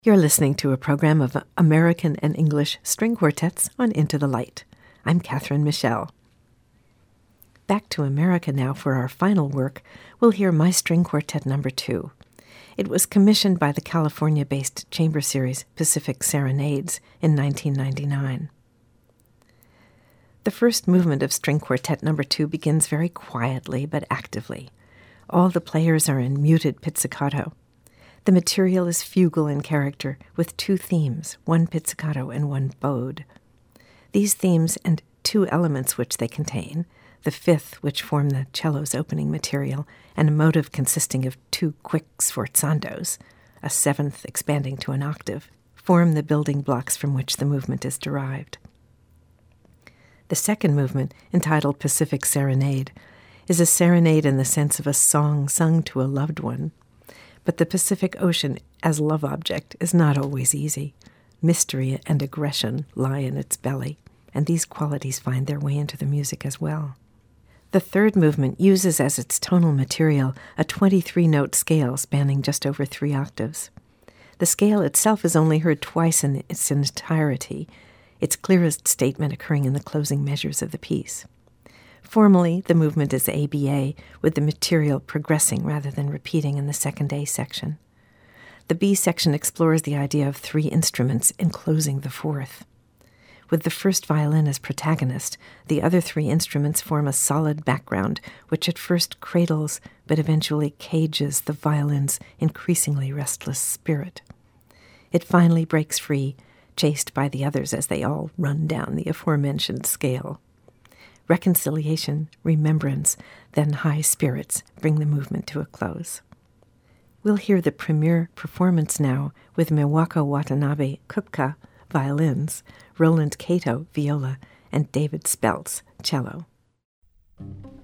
You're listening to a program of American and English string quartets on Into the Light. I'm Catherine Michelle. Back to America now for our final work. We'll hear My String Quartet No. 2. It was commissioned by the California-based chamber series Pacific Serenades in 1999. The first movement of String Quartet No. 2 begins very quietly but actively. All the players are in muted pizzicato. The material is fugal in character, with two themes, one pizzicato and one bowed. These themes and two elements which they contain, the fifth, which form the cello's opening material, and a motive consisting of two quick sforzandos, a seventh expanding to an octave, form the building blocks from which the movement is derived. The second movement, entitled Pacific Serenade, is a serenade in the sense of a song sung to a loved one. But the Pacific Ocean as love object is not always easy. Mystery and aggression lie in its belly, and these qualities find their way into the music as well. The third movement uses as its tonal material a 23-note scale spanning just over 3 octaves. The scale itself is only heard twice in its entirety, its clearest statement occurring in the closing measures of the piece. Formally, the movement is ABA, with the material progressing rather than repeating in the second A section. The B section explores the idea of 3 instruments enclosing the fourth. With the first violin as protagonist, the other 3 instruments form a solid background, which at first cradles but eventually cages the violin's increasingly restless spirit. It finally breaks free, chased by the others as they all run down the aforementioned scale. Reconciliation, remembrance, then high spirits bring the movement to a close. We'll hear the premiere performance now with Miwako Watanabe Kupka, violins, Roland Kato, viola, and David Speltz, cello.